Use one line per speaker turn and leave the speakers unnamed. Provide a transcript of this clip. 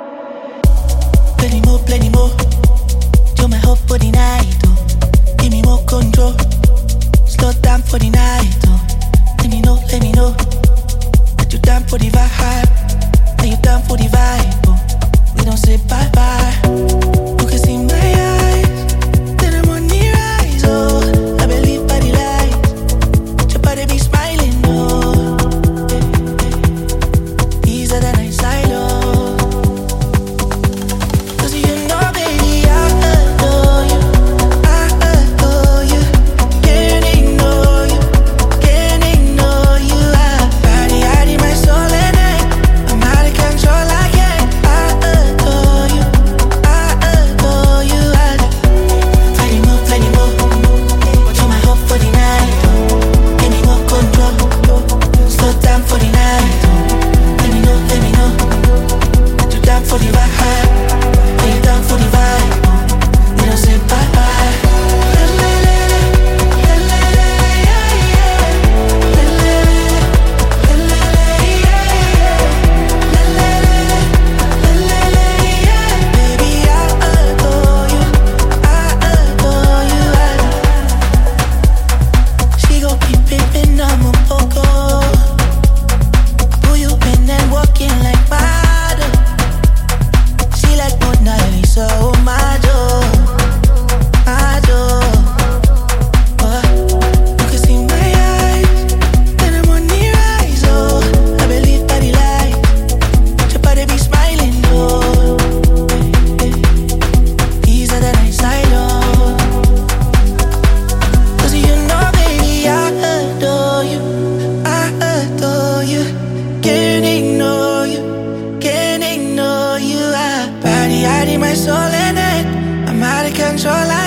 Plenty more. You're my hope for the night, oh. Give me more control. Slow down for the night, oh. Let me know that you're down for the vibe. That you're down for the vibe, oh. We don't say bye bye. You can see my eyes, then I'm on the rise, oh. I believe by the light, your body be smiling, oh. Easier than I silo. Control